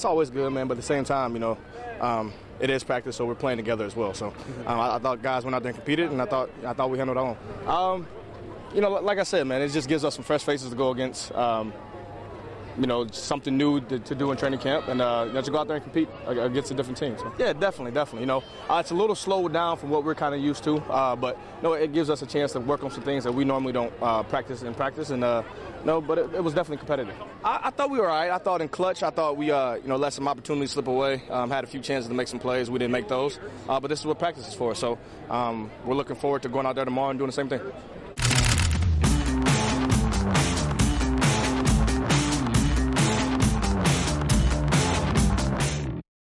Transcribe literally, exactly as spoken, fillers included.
always good, man. But at the same time, you know, um, it is practice, so we're playing together as well. So um, I, I thought guys went out there and competed, and I thought I thought we handled our own. Um, you know, like I said, man, it just gives us some fresh faces to go against. Um, you know, something new to, to do in training camp, and uh, you know, to go out there and compete against a different team. So, yeah, definitely, definitely. You know, uh, it's a little slowed down from what we're kind of used to, uh, but you know, it gives us a chance to work on some things that we normally don't uh, practice in practice. And uh, no, but it, it was definitely competitive. I, I thought we were all right. I thought in clutch, I thought we uh, you know let some opportunities slip away. Um, had a few chances to make some plays. We didn't make those, uh, but this is what practice is for. So um, we're looking forward to going out there tomorrow and doing the same thing.